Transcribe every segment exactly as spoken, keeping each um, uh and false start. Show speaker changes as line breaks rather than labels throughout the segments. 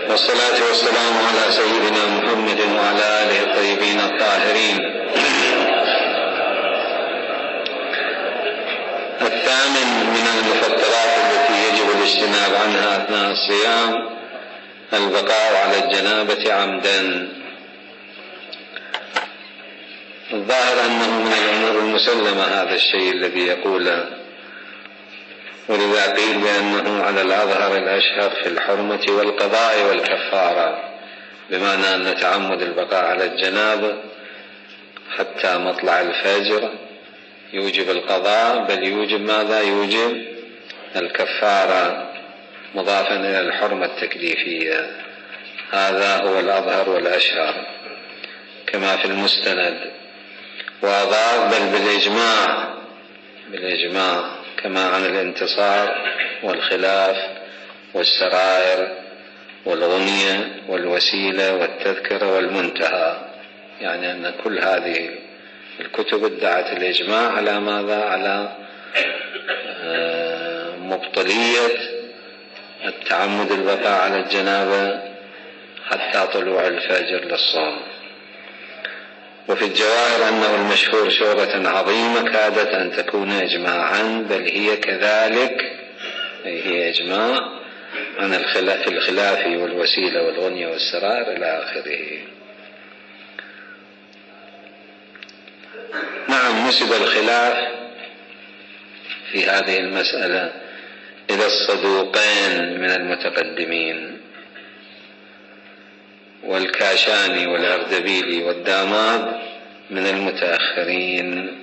والصلاة والسلام على سيدنا محمد وعلى آله الطيبين الطاهرين. الثامن من المفطرات التي يجب الاجتناب عنها أثناء الصيام البقاء على الجنابة عمدا. الظاهر أنه من الأمور المسلمة هذا الشيء الذي يقوله، ولذا قيل بأنه على الأظهر الأشهر في الحرمة والقضاء والكفارة، بمعنى أن تعمد البقاء على الجنابة حتى مطلع الفجر يوجب القضاء، بل يوجب ماذا؟ يوجب الكفارة مضافا إلى الحرمة التكليفية. هذا هو الأظهر والأشهر كما في المستند، وأضاف بل بالإجماع بالإجماع كما عن الانتصار والخلاف والسرائر والغنية والوسيلة والتذكرة والمنتهى، يعني أن كل هذه الكتب ادعت الإجماع على ماذا؟ على مبطلية التعمد البقاء على الجنابة حتى طلوع الفجر للصوم. وفي الجواهر أنه المشهور شهرة عظيمة كادت أن تكون إجماعا، بل هي كذلك، هي إجماع عن الخلاف الخلاف والوسيلة والغنية والسرائر إلى آخره. نعم، نسب الخلاف في هذه المسألة إلى الصدوقين من المتقدمين، والكاشاني والأردبيلي والداماد من المتأخرين.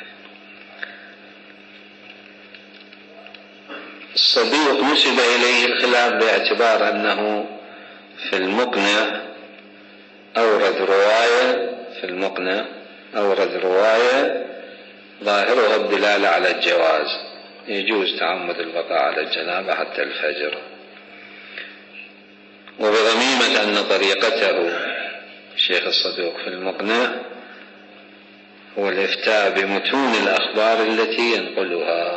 الصدوق نسب إليه الخلاف باعتبار أنه في المقنع أورد رواية في المقنع أورد رواية ظاهرها الدلالة على الجواز، يجوز تعمد البقاء على الجنابة حتى الفجر، وبضميمة أن طريقته الشيخ الصدوق في المقنع هو الإفتاء بمتون الأخبار التي ينقلها،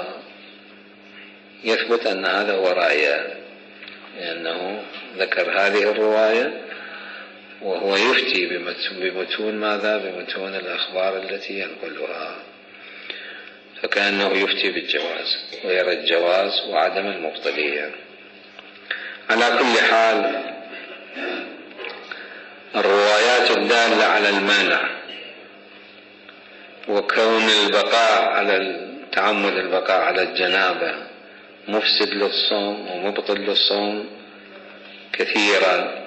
يثبت أن هذا هو رأيه، لأنه ذكر هذه الرواية وهو يفتي بمتون ماذا؟ بمتون الأخبار التي ينقلها، فكأنه يفتي بالجواز ويرى الجواز وعدم المبطلية. على كل حال، الروايات الدالة على المانع وكون البقاء على تعمد البقاء على الجنابة مفسد للصوم ومبطل للصوم كثيرا،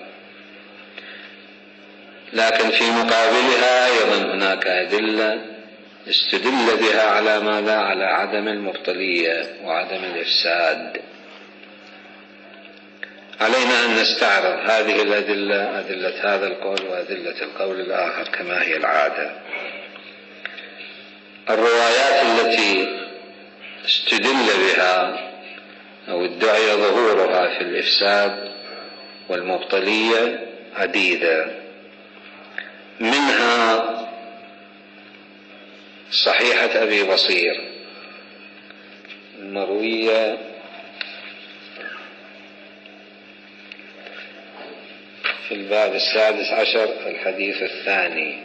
لكن في مقابلها أيضا هناك أدلة استدل بها على ماذا؟ على عدم المبطلية وعدم الإفساد. علينا أن نستعرض هذه الأدلة، أدلة هذا القول وأدلة القول الآخر كما هي العادة. الروايات التي استدل بها أو ادعي ظهورها في الإفساد والمبطلية عديدة، منها صحيحة أبي بصير المروية في الباب السادس عشر الحديث الثاني.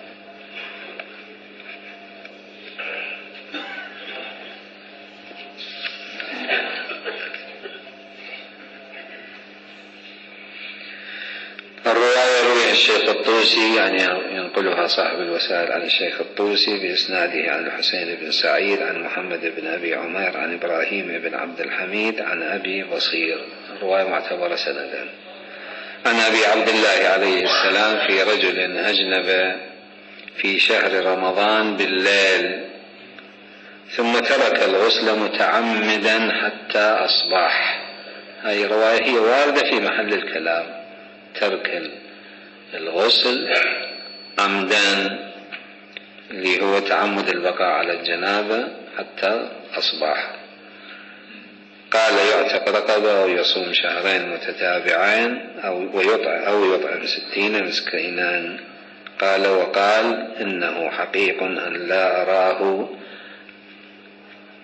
الرواية رويها الشيخ الطوسي، يعني ينقلها صاحب الوسائل عن الشيخ الطوسي بإسناده عن الحسين بن سعيد عن محمد بن أبي عمير عن إبراهيم بن عبد الحميد عن أبي بصير، الرواية معتبرة سندا، عن أبي عبد الله عليه السلام في رجل أجنب في شهر رمضان بالليل ثم ترك الغسل متعمدا حتى أصبح. هذه رواية هي واردة في محل الكلام، ترك الغسل عمدا اللي هو تعمد البقاء على الجنابة حتى أصبح. قال يعتق رقبة أو يصوم شهرين متتابعين أو ويطعم أو يطعم ستين مسكينا. قال وقال إنه حقيق أن لا أراه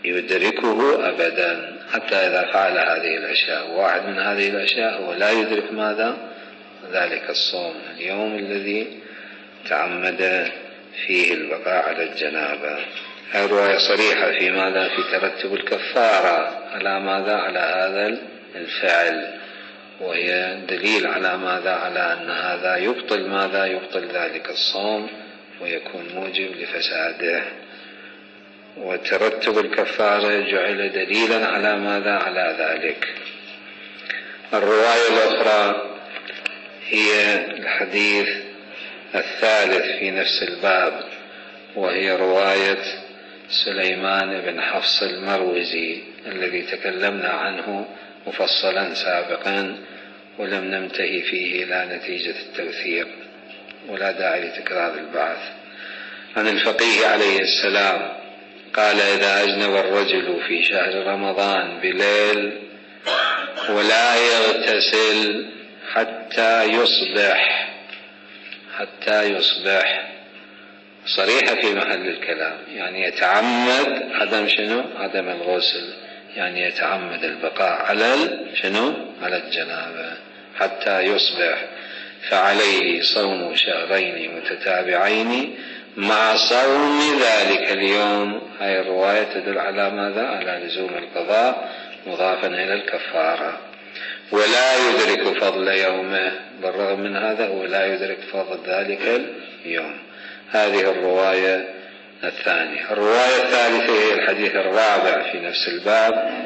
يدركه أبدا حتى إذا فعل هذه الأشياء. واحد من هذه الأشياء هو لا يدرك ماذا؟ ذلك الصوم، اليوم الذي تعمد فيه البقاء على الجنابة. الرواية صريحة في ماذا؟ في ترتب الكفارة على ماذا؟ على هذا الفعل، وهي دليل على ماذا؟ على أن هذا يبطل ماذا؟ يبطل ذلك الصوم ويكون موجب لفساده. وترتب الكفارة جعل دليلا على ماذا؟ على ذلك. الرواية الأخرى هي الحديث الثالث في نفس الباب، وهي رواية سليمان بن حفص المروزي الذي تكلمنا عنه مفصلا سابقا ولم ننتهي فيه إلى نتيجة التوثيق، ولا داعي لتكرار البحث. عن الفقيه عليه السلام قال: إذا أجنب الرجل في شهر رمضان بليل ولا يغتسل حتى يصبح حتى يصبح صريحة في محل الكلام، يعني يتعمد عدم شنو؟ عدم الغسل، يعني يتعمد البقاء على شنو؟ على الجنابة حتى يصبح، فعليه صوم شهرين متتابعين مع صوم ذلك اليوم. هاي الرواية تدل على ماذا؟ على لزوم القضاء مضافا إلى الكفارة. ولا يدرك فضل يومه، بالرغم من هذا هو لا يدرك فضل ذلك اليوم. هذه الرواية الثانية. الرواية الثالثة هي الحديث الرابع في نفس الباب،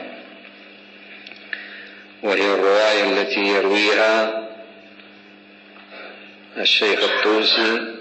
وهي الرواية التي يرويها الشيخ الطوسي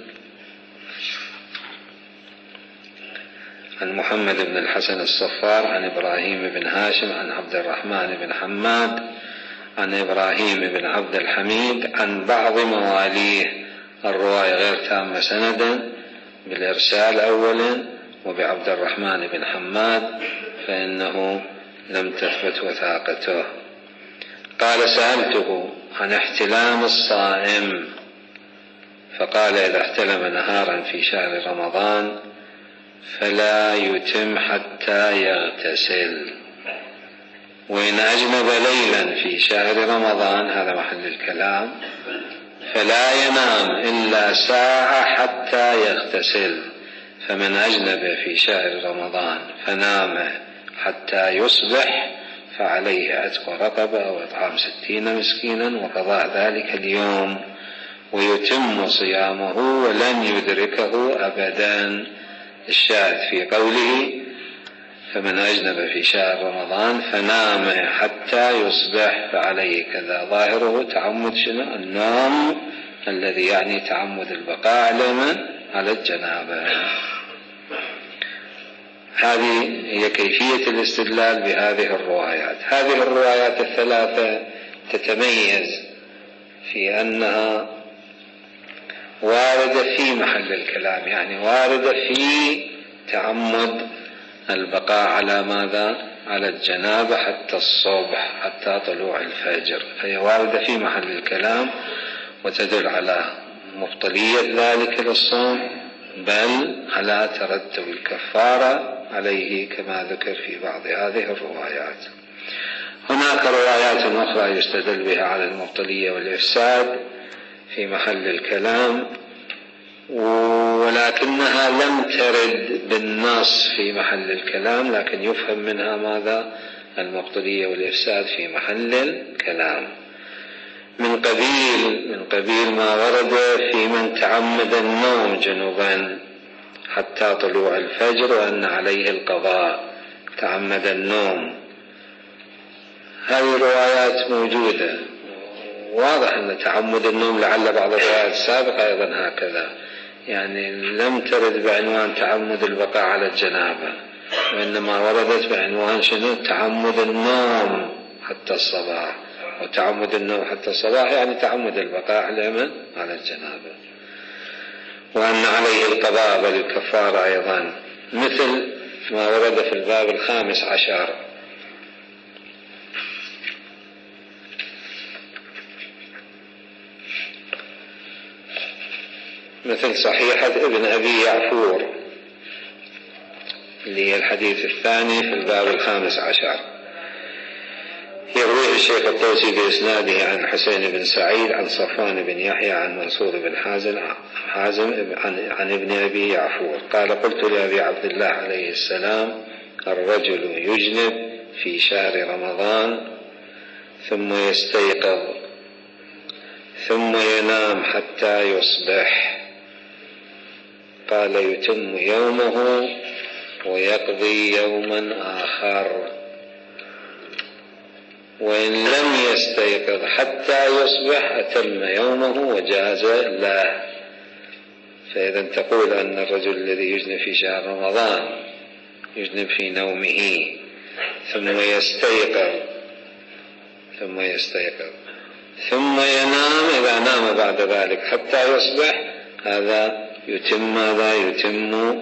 عن محمد بن الحسن الصفار عن إبراهيم بن هاشم عن عبد الرحمن بن حماد عن إبراهيم بن عبد الحميد عن بعض مواليه. الرواية غير تامة سندا بالإرسال أولا، وبعبد الرحمن بن حماد فإنه لم تثبت وثاقته. قال: سألته عن احتلام الصائم فقال: إذا احتلم نهارا في شهر رمضان فلا يتم حتى يغتسل، وإن أجنب ليلا في شهر رمضان، هذا محل الكلام، فلا ينام إلا ساعة حتى يغتسل. فمن أجنب في شهر رمضان فنام حتى يصبح فعليه عتق رقبة أو إطعام ستين مسكينا وقضاء ذلك اليوم، ويتم صيامه ولن يدركه أبدا. الشاهد في قوله: فمن أجنب في شهر رمضان فنام حتى يصبح فعليه كذا، ظاهره تعمد شنو؟ النوم، الذي يعني تعمد البقاء على من؟ على الجنابة. هذه هي كيفية الاستدلال بهذه الروايات. هذه الروايات الثلاثة تتميز في أنها واردة في محل الكلام، يعني واردة في تعمد البقاء على ماذا؟ على الجنابة حتى الصبح، حتى طلوع الفجر، فهي واردة في محل الكلام وتدل على مبطلية ذلك للصوم، بل على ترتب الكفارة عليه كما ذكر في بعض هذه الروايات. هناك روايات أخرى يستدل بها على المبطلية والإفساد في محل الكلام، ولكنها لم ترد بالنص في محل الكلام، لكن يفهم منها ماذا؟ المبطلية والإفساد في محل الكلام. من قبيل من قبيل ما ورد في من تعمد النوم جنوبا حتى طلوع الفجر وأن عليه القضاء، تعمد النوم. هذه الروايات موجودة، واضح أن تعمد النوم، لعل بعض الروايات السابقة أيضا هكذا، يعني لم ترد بعنوان تعمد البقاء على الجنابة، وإنما وردت بعنوان شنو؟ تعمد النوم حتى الصباح. وتعمد النوم حتى الصباح يعني تعمد البقاء على من؟ على الجنابة. وأن عليه القضاء بل الكفارة أيضا، مثل ما ورد في الباب الخامس عشر. مثل صحيحة ابن أبي يعفور اللي هي الحديث الثاني في الباب الخامس عشر. يرويه الشيخ الطوسي بإسناده عن حسين بن سعيد عن صفوان بن يحيى عن منصور بن حازم, حازم عن, عن ابن أبي يعفور قال قلت لأبي عبد الله عليه السلام الرجل يجنب في شهر رمضان ثم يستيقظ ثم ينام حتى يصبح، قال يتم يومه ويقضي يوما آخر، وإن لم يستيقظ حتى يصبح أتم يومه وجاز له. فإذا تقول أن الرجل الذي يجنب في شهر رمضان يجنب في نومه ثم يستيقظ ثم يستيقظ ثم ينام، إذا نام بعد ذلك حتى يصبح، هذا يتم هذا يتم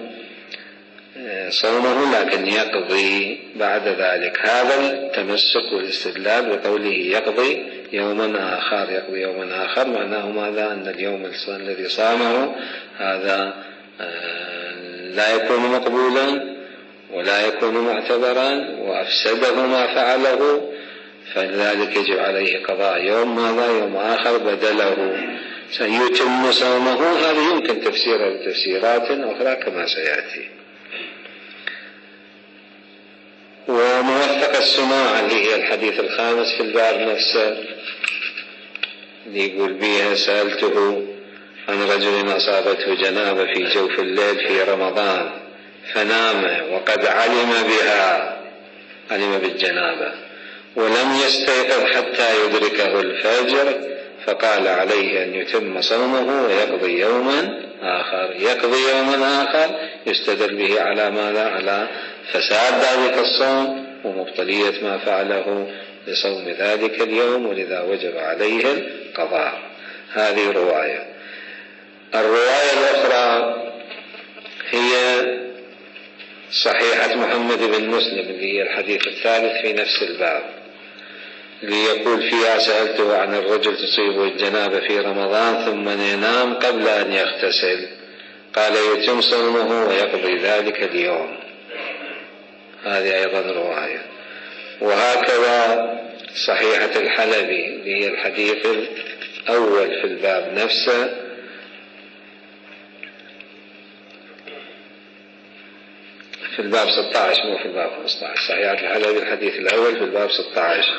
صومه لكن يقضي بعد ذلك. هذا التمسك والاستدلال بقوله يقضي يوما آخر، يقضي يوما آخر معناه ماذا؟ أن اليوم الذي صامه هذا لا يكون مقبولا ولا يكون معتبرا وأفسده ما فعله، فلذلك يجب عليه قضاء يوم ماذا؟ يوم آخر بدله سيتم صومه. هذه يمكن تفسيرها بتفسيرات أخرى كما سيأتي. وموثق السماع اللي هي الحديث الخامس في الباب نفسه اللي يقول بها سألته عن رجل أصابته جنابة في جوف الليل في رمضان فنام وقد علم بها، علم بالجنابة، ولم يستيقظ حتى يدركه الفجر، فقال عليه أن يتم صومه ويقضي يوما آخر. يقضي يوما آخر يستدل به على ماذا؟ على فساد ذلك الصوم ومبطلية ما فعله لصوم ذلك اليوم، ولذا وجب عليه القضاء. هذه رواية. الرواية الأخرى هي صحيحة محمد بن مسلم اللي هي الحديث الثالث في نفس الباب، ليقول فيها سألته عن الرجل تصيبه الجنابة في رمضان ثم ينام قبل أن يغتسل، قال يتم صومه ويقضي ذلك اليوم. هذه أيضا رواية. وهكذا صحيحة الحلبي اللي هي الحديث الأول في الباب نفسه في الباب ستة عشر مو في الباب خمسة عشر. صحيحة الحلبي الحديث الأول في الباب ستة عشر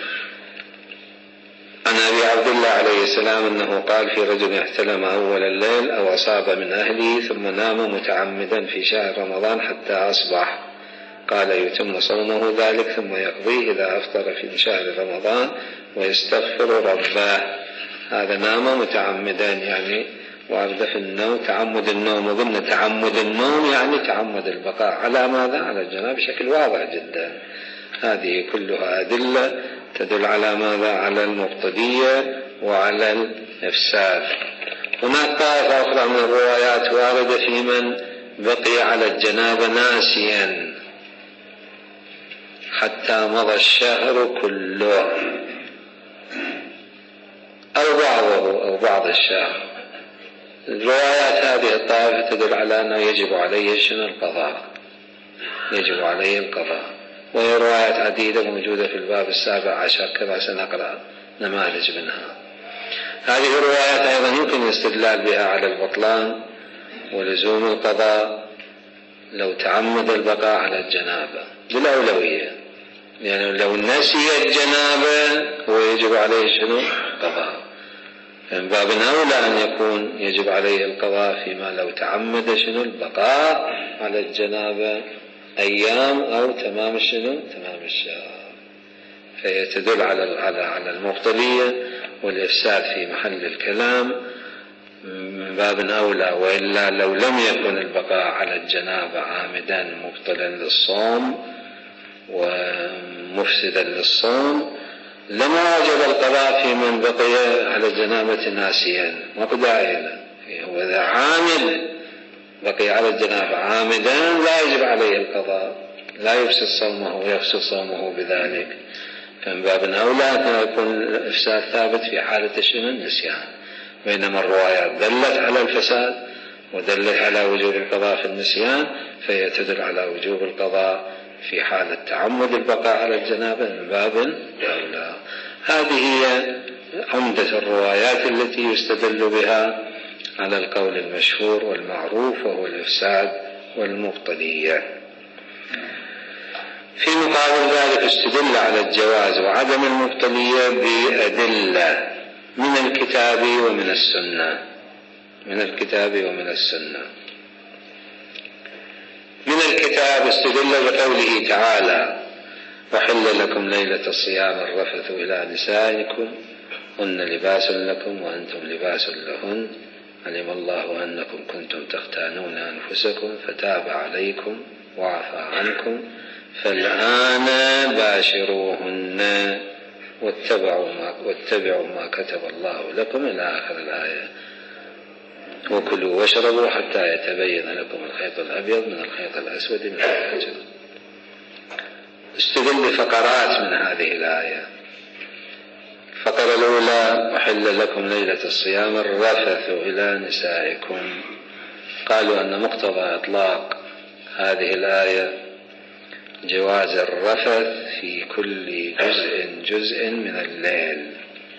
عن أبي عبد الله عليه السلام أنه قال في رجل احتلم أول الليل أو أصاب من أهله ثم نام متعمدا في شهر رمضان حتى أصبح، قال يتم صومه ذلك ثم يقضيه إذا أفطر في شهر رمضان ويستغفر ربه. هذا نام متعمدا يعني وارد في النوم تعمد النوم، وقلنا تعمد النوم يعني تعمد البقاء على ماذا؟ على الجنابة بشكل واضح جدا. هذه كلها أدلة تدل على ماذا؟ على المبطلية وعلى الإفساد. هناك طائفة أخرى من الروايات واردة في من بقي على الجنابة ناسيا حتى مضى الشهر كله أو بعضه أو بعض الشهر. الروايات هذه الطائفة تدل على أنه يجب عليه شنو؟ القضاء، يجب عليه القضاء. وهي روايات عديدة موجودة في الباب السابع عشر كما سنقرأ نماذج منها. هذه الروايات أيضا يمكن الاستدلال بها على البطلان ولزوم القضاء لو تعمد البقاء على الجنابة بالأولوية، لأنه يعني لو نسي الجنابة هو يجب عليه شنو؟ القضاء. من باب أولى أن يكون يجب عليه القضاء فيما لو تعمد شنو؟ البقاء على الجنابة أيام أو تمام شنو؟ تمام الشهر. فهي تدل على على على المبطلية والإفساد في محل الكلام من باب أولى. وإلا لو لم يكن البقاء على الجنابة عامدا مبطلا للصوم ومفسدا للصوم لما وجب القضاء في من بقي على الجنابة ناسيا مقدائنا. وإذا عامل بقي على الجنابة عامدا لا يجب عليه القضاء، لا يفسد صومه ويفسد صومه بذلك. فمن باب أولى أن يكون الإفساد ثابت في حالة شنو؟ النسيان. بينما الروايات دلت على الفساد ودلت على وجوب القضاء في النسيان، فهي تدل على وجوب القضاء في حالة تعمد البقاء على الجنابة من باب أولى. هذه هي عمدة الروايات التي يستدل بها على القول المشهور والمعروف، وهو الإفساد والمبطلية. في مقابل ذلك استدل على الجواز وعدم المبطلية بأدلة من الكتاب ومن السنة من الكتاب ومن السنة. من الكتاب استدل بقوله تعالى: وحل لكم ليلة الصيام الرفث إلى نسائكم هن لباس لكم وأنتم لباس لهن علم الله أنكم كنتم تختانون أنفسكم فتاب عليكم وعفى عنكم فالآن باشروهن واتبعوا ما, واتبعوا ما كتب الله لكم إلى آخر الآية. وكلوا واشربوا حتى يتبين لكم الخيط الأبيض من الخيط الأسود من الفجر. استدل بفقرات من هذه الآية. الفقرة الأولى: وحل لكم ليلة الصيام الرفث إلى نسائكم. قالوا أن مقتضى إطلاق هذه الآية جواز الرفث في كل جزء جزء من الليل.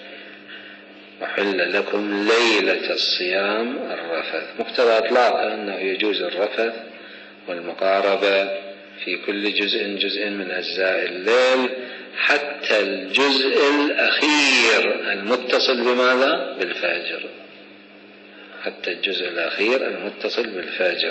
وحل لكم ليلة الصيام الرفث، مقتضى إطلاقها أنه يجوز الرفث والمقاربة في كل جزء جزء من أجزاء الليل، حتى الجزء الأخير المتصل بماذا؟ بالفجر. حتى الجزء الأخير المتصل بالفجر.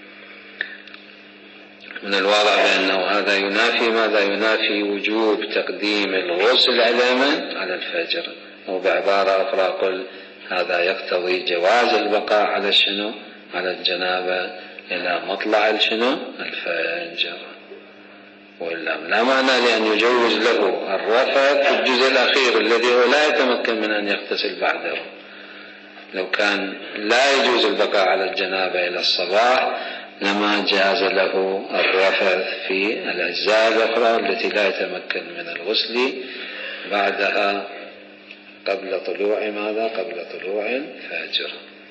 من الواضح بأنه هذا ينافي ماذا؟ ينافي وجوب تقديم الغسل على الفجر، أو بعبارة أخرى قل هذا يقتضي جواز البقاء على الشنو؟ على الجنابة إلى مطلع الشنو؟ الفجر. وإلا لا معنى لأن يجوز له الرفث في الجزء الأخير الذي هو لا يتمكن من أن يغتسل بعده. لو كان لا يجوز البقاء على الجنابة إلى الصباح لما جاز له الرفث في الأجزاء الأخرى التي لا يتمكن من الغسل بعدها قبل طلوع ماذا؟ قبل طلوع الفجر.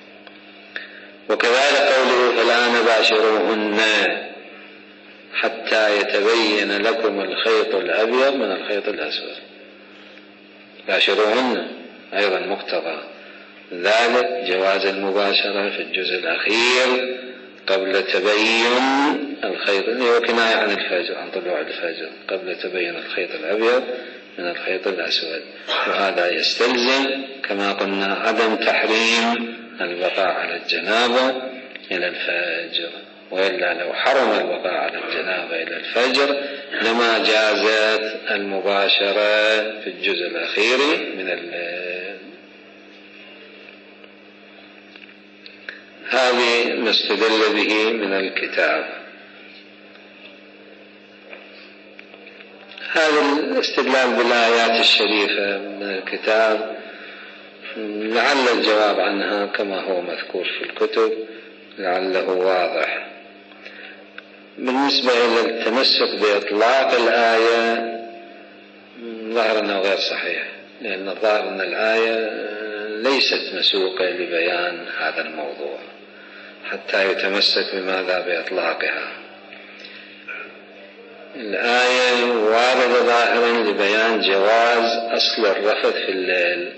وكذلك قوله فالآن باشروهن حتى يتبين لكم الخيط الأبيض من الخيط الأسود. باشروهن أيضا مقتضى ذلك جواز المباشرة في الجزء الأخير قبل تبين الخيط، هو كناية عن الفجر، عن طلوع الفجر، قبل تبين الخيط الأبيض من الخيط الأسود. وهذا يستلزم كما قلنا عدم تحريم البقاء على الجنابة إلى الفجر، وإلا لو حرم البقاء على الجنابة إلى الفجر لما جازت المباشرة في الجزء الأخير من الليل. هذه نستدل به من الكتاب. هذا الاستدلال بالآيات الشريفة من الكتاب لعل الجواب عنها كما هو مذكور في الكتب لعله واضح. بالنسبة إلى التمسك بإطلاق الآية ظهر أنه غير صحيح، لأن الظاهر أن الآية ليست مسوقة لبيان هذا الموضوع حتى يتمسك بماذا؟ بإطلاقها. الآية واردة ظاهرا لبيان جواز أصل الرفث في الليل،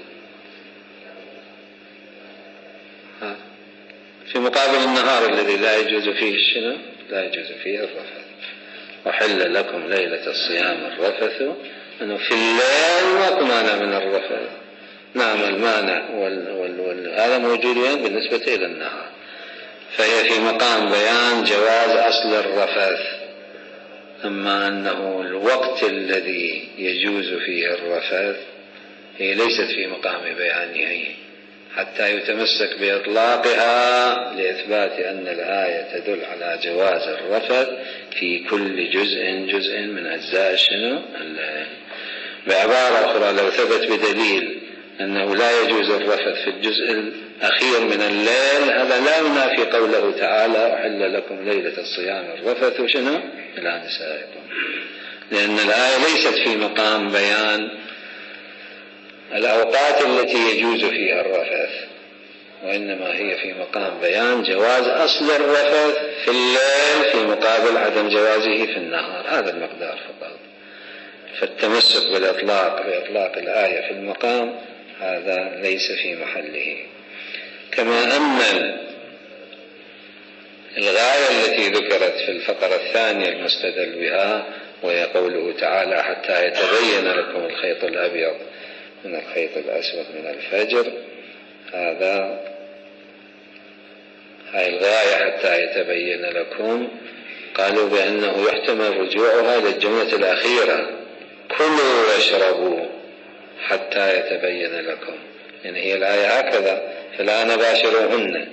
في مقابل النهار الذي لا يجوز فيه الشنو؟ لا يجوز فيه الرفث. وحل لكم ليلة الصيام الرفث، أنه في الليل ما مانع من الرفث. نعم المانع وال... وال... وال... هذا موجود بالنسبة إلى النهار، فهي في مقام بيان جواز أصل الرفث. أما أنه الوقت الذي يجوز فيه الرفث هي ليست في مقام بيانه حتى يتمسك بإطلاقها لإثبات أن الآية تدل على جواز الرفث في كل جزء جزء من أجزاء شنو؟ الليل. بعبارة أخرى لو ثبت بدليل أنه لا يجوز الرفث في الجزء الأخير من الليل هذا لا ينافي قوله تعالى وحل لكم ليلة الصيام الرفث شنو؟ إلى نسائكم، لأن الآية ليست في مقام بيان الأوقات التي يجوز فيها الرفث، وإنما هي في مقام بيان جواز أصل الرفث في الليل في مقابل عدم جوازه في النهار، هذا المقدار فقط. فالتمسك بالإطلاق بإطلاق الآية في المقام هذا ليس في محله. كما أن الغاية التي ذكرت في الفقرة الثانية المستدل بها وهي قوله تعالى حتى يتبين لكم الخيط الأبيض من الخيط الأسود من الفجر، هذا هاي الغاية حتى يتبين لكم، قالوا بأنه يحتمل رجوعها للجملة الأخيرة كلوا واشربوا حتى يتبين لكم، يعني هي الآية هكذا فالآن باشروهن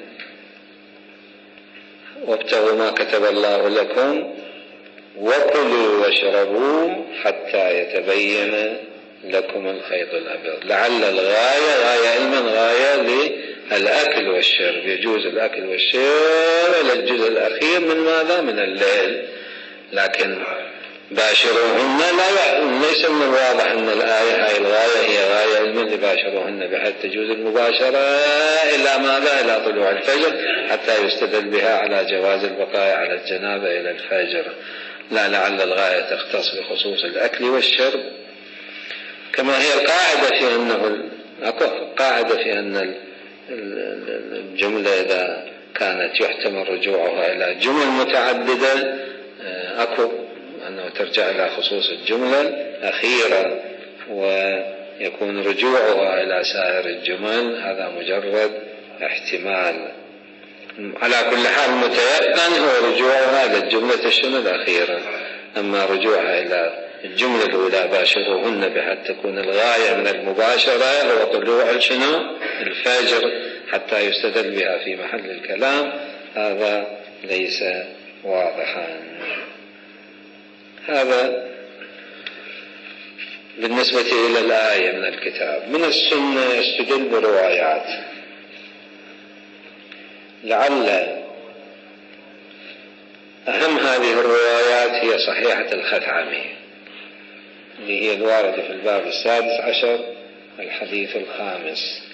وابتغوا ما كتب الله لكم وكلوا واشربوا حتى يتبين لكم الخيط الأبيض. لعل الغاية غاية علما غاية للأكل والشرب، يجوز الأكل والشرب إلى الجزء الأخير من ماذا؟ من الليل. لكن باشروهن لا، ليس من الواضح أن الآية هاي الغاية هي غاية علما لباشروهن بحيث تجوز المباشرة إلى ماذا؟ إلى طلوع الفجر حتى يستدل بها على جواز البقاء على الجنابة إلى الفجر. لا، لعل الغاية تختص بخصوص الأكل والشرب. كما هي القاعدة في أنه قاعدة في أن الجملة إذا كانت يحتمل رجوعها إلى جمل متعددة أكو أنه ترجع إلى خصوص الجملة الأخيرة ويكون رجوعها إلى سائر الجمل، هذا مجرد احتمال. على كل حال متيقن هو رجوعها إلى الجملة الشنو الأخيرة. أما رجوعها إلى الجملة الأولى باشروهن بحيث تكون الغاية من المباشرة هو طلوع الشنو الفجر حتى يستدل بها في محل الكلام، هذا ليس واضحا. هذا بالنسبة إلى الآية من الكتاب. من السنة يستدل بروايات، لعل أهم هذه الروايات هي صحيحة الخثعمي اللي هي الواردة في الباب السادس عشر الحديث الخامس.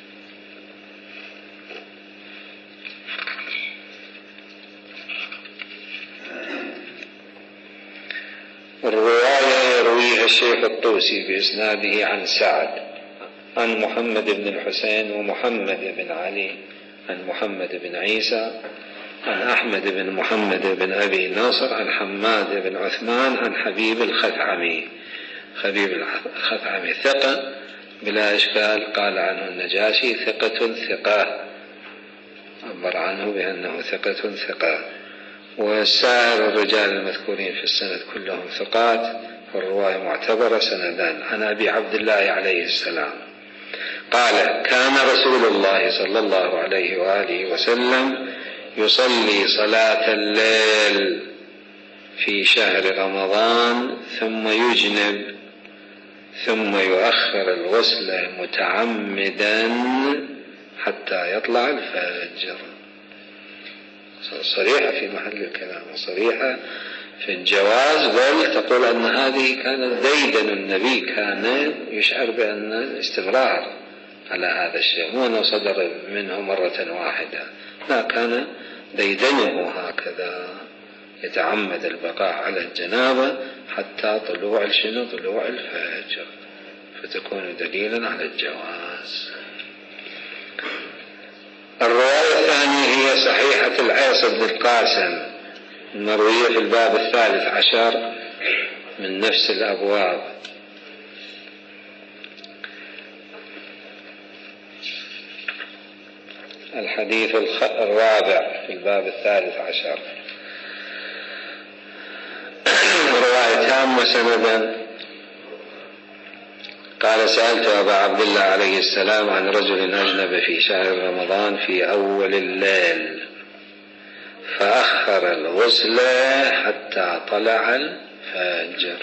الرواية يرويها الشيخ الطوسي بإسناده عن سعد عن محمد بن الحسين ومحمد بن علي عن محمد بن عيسى عن أحمد بن محمد بن أبي ناصر عن حماد بن عثمان عن حبيب الخثعمي. حبيب الخثعمي ثقة بلا إشكال، قال عنه النجاشي ثقة ثقة، عبر عنه بأنه ثقة ثقة. وسائر الرجال المذكورين في السند كلهم ثقات، والرواية معتبرة سندان. عن أبي عبد الله عليه السلام قال كان رسول الله صلى الله عليه وآله وسلم يصلي صلاة الليل في شهر رمضان ثم يجنب ثم يؤخر الغسل متعمدا حتى يطلع الفجر. صريحة في محل الكلام، صريحة في الجواز، بل تقول أن هذه كانت ديدن النبي، كان يشعر بأن استمرار على هذا الشيء، مو أنه صدر منه مرة واحدة، لا، كان ديدنه هكذا يتعمد البقاء على الجنابة حتى طلوع الشنو طلوع الفجر، فتكون دليلا على الجواز. الرواية الثانية هي صحيحة العيص بن القاسم المروية في الباب الثالث عشر من نفس الأبواب. الحديث الرابع في الباب الثالث عشر، رواية تامة سندا. قال سألت أبا عبد الله عليه السلام عن رجل أجنب في شهر رمضان في أول الليل فأخر الغسل حتى طلع الفجر.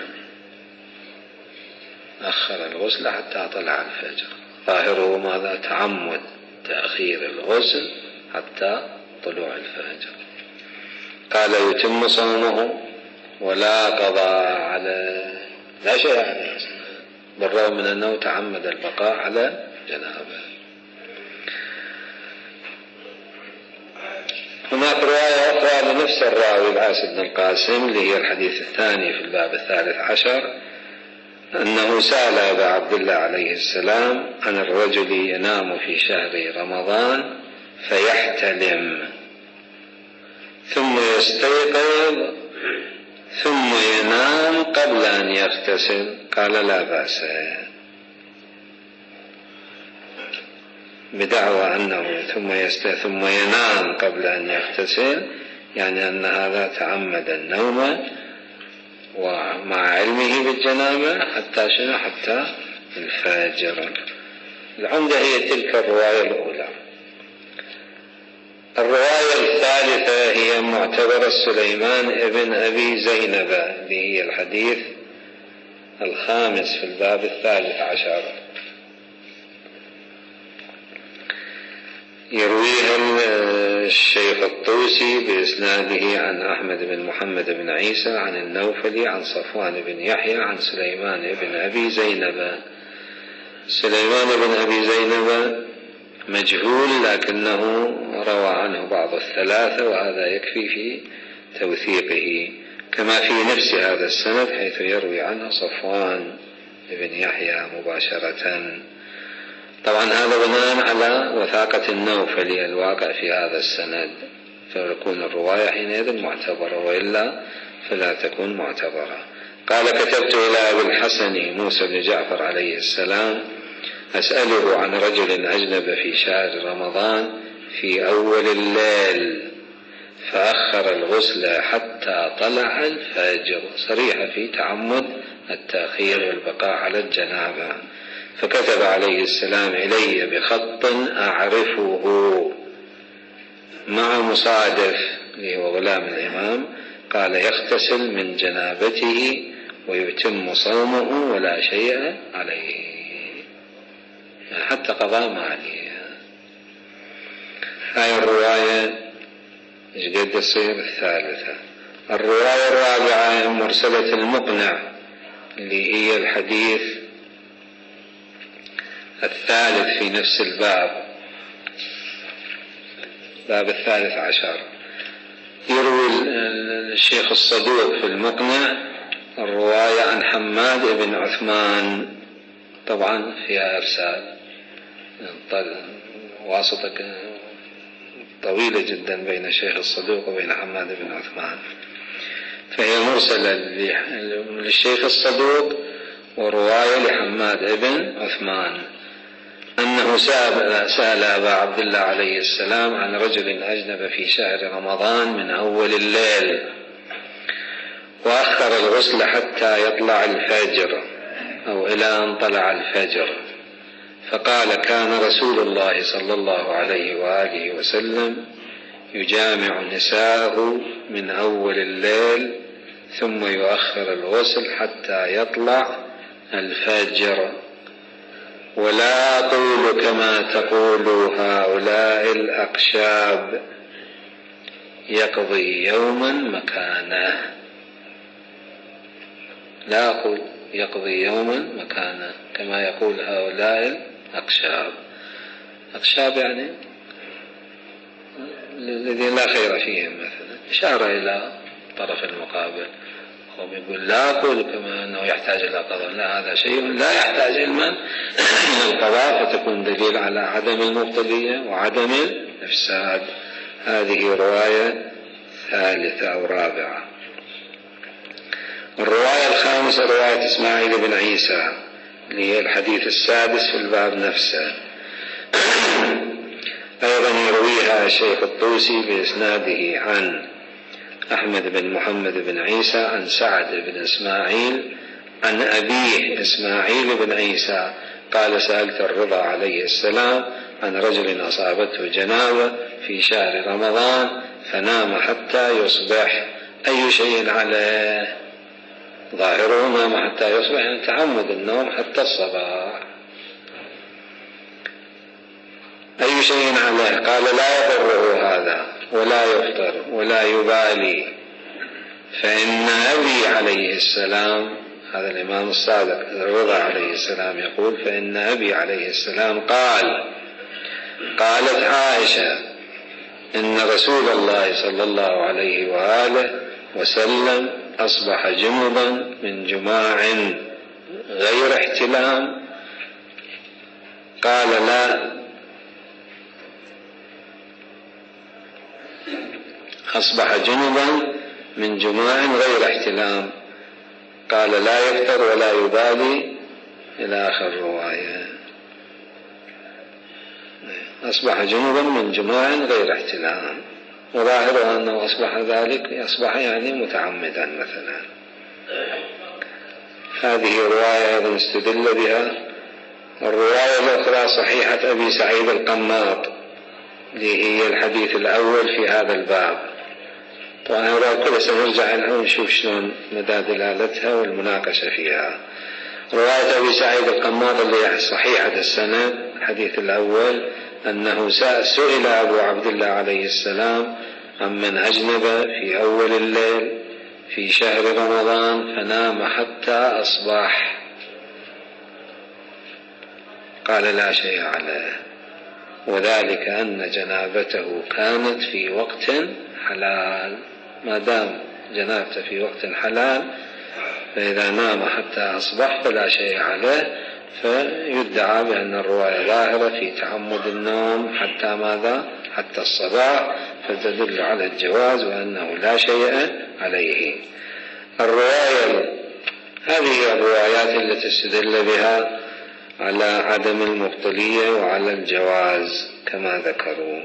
أخر الغسل حتى طلع الفجر، ظاهره ماذا؟ تعمد تأخير الغسل حتى طلوع الفجر. قال يتم صومه ولا قضاء على لا شيء عليه بالرغم من أنه تعمد البقاء على جنابه. هناك رواية أخرى لنفس الراوي العاص بن القاسم اللي هي الحديث الثاني في الباب الثالث عشر، أنه سأل أبا عبد الله عليه السلام عن الرجل ينام في شهر رمضان فيحتلم ثم يستيقظ ثم ينام قبل أن يغتسل، قال لا بأس، بدعوى أنه ثم يست ثم ينام قبل أن يغتسل، يعني أن هذا تعمد النوم ومع علمه بالجنابة حتى شنو حتى الفجر. العمدة هي تلك الرواية الأولى. الرواية الثالثة هي معتبر سليمان ابن أبي زينب اللي هي الحديث الخامس في الباب الثالث عشر، يرويها الشيخ الطوسي بإسناده عن أحمد بن محمد بن عيسى عن النوفلي عن صفوان بن يحيى عن سليمان بن أبي زينب. سليمان بن أبي زينب مجهول لكنه روى عنه بعض الثلاثة، وهذا يكفي في توثيقه، كما في نفس هذا السند حيث يروي عنه صفوان بن يحيى مباشرة. طبعا هذا بناء على وثاقة النوفلي الواقع في هذا السند، فيكون الرواية حينئذ معتبرة، وإلا فلا تكون معتبرة. قال: كتبت إلى أبي الحسن موسى بن جعفر عليه السلام أسأله عن رجل أجنب في شهر رمضان في أول الليل فأخر الغسل حتى طلع الفجر، صريحة في تعمد التأخير والبقاء على الجنابة. فكتب عليه السلام إلي بخط أعرفه مع مصادف اللي هو غلام الإمام، قال: يغتسل من جنابته ويتم صومه ولا شيء عليه، حتى قضاء ما عليه. هاي الرواية ايش قد تصير الثالثة. الرواية الرابعة مرسلة المقنع اللي هي الحديث الثالث في نفس الباب، باب الثالث عشر. يروي الشيخ الصدوق في المقنع الرواية عن حماد بن عثمان، طبعا فيها إرسال، واسطة طويلة جدا بين الشيخ الصدوق وبين حماد بن عثمان، فهي مرسلة للشيخ الصدوق ورواية لحماد بن عثمان أنه سأل أبا عبد الله عليه السلام عن رجل أجنب في شهر رمضان من أول الليل وأخر الغسل حتى يطلع الفجر أو إلى أن طلع الفجر، فقال: كان رسول الله صلى الله عليه وآله وسلم يجامع نساءه من أول الليل ثم يؤخر الغسل حتى يطلع الفجر، ولا أقول كما تقول هؤلاء الأقشاب يقضي يوما مكانه، لا أقول يقضي يوما مكانه كما يقول هؤلاء الأقشاب. أقشاب يعني الذين لا خير فيهم، مثلا إشارة إلى طرف المقابل، هو يقول لا أقول كما أنه يحتاج إلى قضاء، لا، هذا شيء لا يحتاج علما القضاء، فتكون دليل على عدم المبطلية وعدم الإفساد. هذه رواية ثالثة أو رابعة. الرواية الخامسة رواية إسماعيل بن عيسى اللي هي الحديث السادس في الباب نفسه، أيضا يرويها الشيخ الطوسي بإسناده عن أحمد بن محمد بن عيسى عن سعد بن إسماعيل عن أبيه إسماعيل بن عيسى قال: سألت الرضا عليه السلام عن رجل أصابته جنابة في شهر رمضان فنام حتى يصبح، أي شيء عليه؟ ظاهره نام حتى يصبح، يعني تعمد النوم حتى الصباح. أي شيء عليه؟ قال: لا يضره هذا ولا يفطر ولا يبالي، فإن أبي عليه السلام، هذا الإمام الصادق الرضا عليه السلام يقول: فإن أبي عليه السلام قال: قالت عائشة: إن رسول الله صلى الله عليه وآله وسلم أصبح جنبا من جماع غير احتلام. قال لا أصبح جنبا من جماع غير احتلام، قال لا يفتر ولا يبالي إلى آخر الرواية. أصبح جنبا من جماع غير احتلام، وظاهر أنه أصبح ذلك أصبح يعني متعمدا مثلا. هذه رواية أيضا استدل بها. الرواية الأخرى صحيحة أبي سعيد القماط اللي هي الحديث الأول في هذا الباب. طبعا هذا كله سنرجع الآن ونشوف شلون مدى دلالتها والمناقشة فيها. رواية أبي سعيد القماط اللي هي صحيحة السند الحديث الأول أنه سئل أبو عبد الله عليه السلام عمن أجنب في أول الليل في شهر رمضان فنام حتى أصبح، قال لا شيء عليه، وذلك أن جنابته كانت في وقت حلال. ما دام جنابته في وقت حلال فإذا نام حتى أصبح فلا شيء عليه، فيدعى بأن الرواية ظاهرة في تعمد النوم حتى ماذا؟ حتى الصباح، فتدل على الجواز وأنه لا شيء عليه. الرواية هذه الروايات التي استدل بها على عدم المبطلية وعلى الجواز كما ذكروا.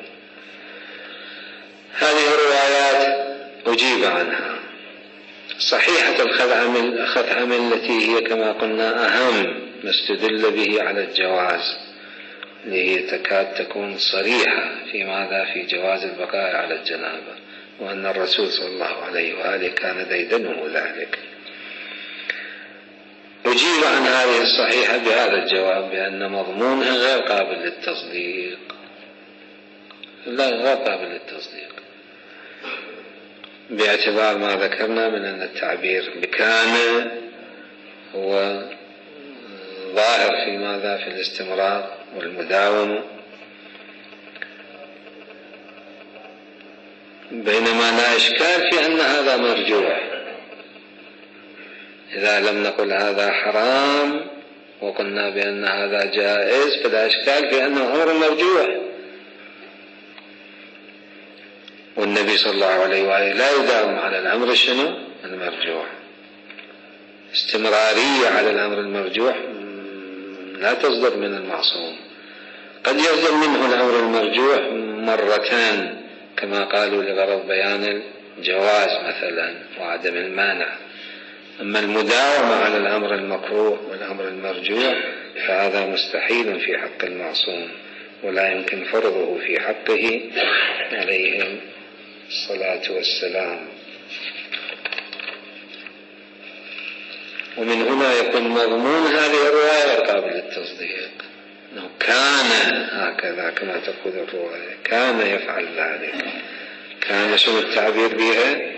هذه الروايات أجيب عنها. صحيحة الخثعم التي هي كما قلنا أهم ما استدل به على الجواز، اللي هي تكاد تكون صريحة في ماذا؟ في جواز البقاء على الجنابة، وأن الرسول صلى الله عليه وآله كان ديدنه ذلك. أجيب عن هذه الصحيحة بهذا الجواب بأن مضمونها غير قابل للتصديق، لا غير قابل للتصديق، باعتبار ما ذكرنا من أن التعبير بكان هو ظاهر في ماذا؟ في الاستمرار والمداومة، بينما لا إشكال في أن هذا مرجوح. إذا لم نقل هذا حرام وقلنا بأن هذا جائز فلا إشكال في أنه أمر مرجوح، والنبي صلى الله عليه وآله لا يداوم على الأمر شنو؟ المرجوح. استمرارية على الأمر المرجوح لا تصدر من المعصوم. قد يصدر منه الأمر المرجوح مرتان كما قالوا لغرض بيان الجواز مثلا وعدم المانع، أما المداومة على الأمر المكروه والأمر المرجوح فهذا مستحيل في حق المعصوم، ولا يمكن فرضه في حقه عليه الصلاة والسلام. ومن هنا يكون مضمون هذه الرواية قابل للتصديق، أنه كان هكذا كما تقول الرواية، كان يفعل ذلك. كان شنو التعبير بها؟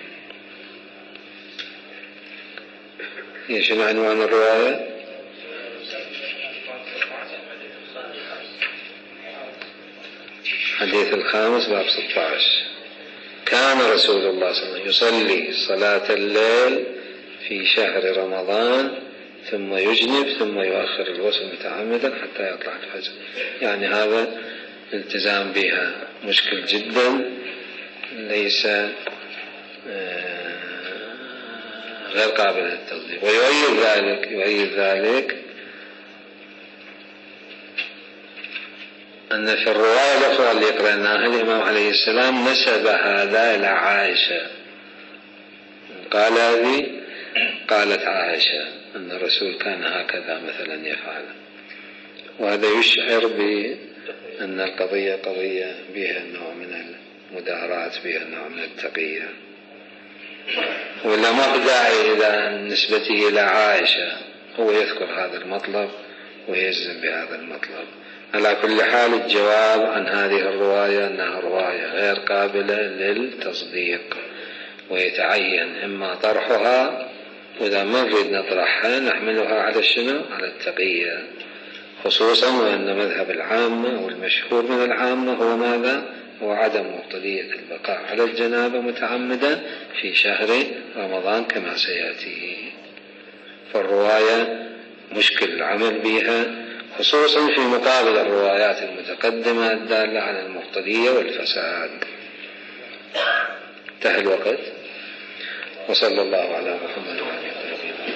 هي شنو عنوان الرواية؟ حديث الخامس باب ستة عشر. كان رسول الله صلى الله عليه وسلم يصلي صلاة الليل في شهر رمضان ثم يجنب ثم يؤخر الغسل متعمدا حتى يطلع الفجر. يعني هذا التزام بها مشكل جدا، ليس غير قابل للتصديق. ويؤيد ذلك يؤيد ذلك أن في الرواية الأخرى اللي قرأناها الإمام عليه السلام نسب هذا إلى عائشة، قال هذه قالت عائشة أن الرسول كان هكذا مثلا يفعل، وهذا يشعر بأن القضية قضية بها نوع من المداراة، بها نوع من التقية، ولا ما داعي إلى نسبته إلى عائشة، هو يذكر هذا المطلب ويجزم بهذا المطلب. على كل حال الجواب عن هذه الرواية أنها رواية غير قابلة للتصديق، ويتعين إما طرحها، وإذا ما نريد نطرحها نحملها على شنو؟ على التقية، خصوصا وأن مذهب العامة والمشهور من العامة هو ماذا؟ هو عدم مقتضية البقاء على الجنابة متعمدا في شهر رمضان كما سيأتي. فالرواية مشكل العمل بها، خصوصا في مقابل الروايات المتقدمة الدالة على المقتضية والفساد. انتهى الوقت، وصلى الله على محمد وعلى آله وصحبه.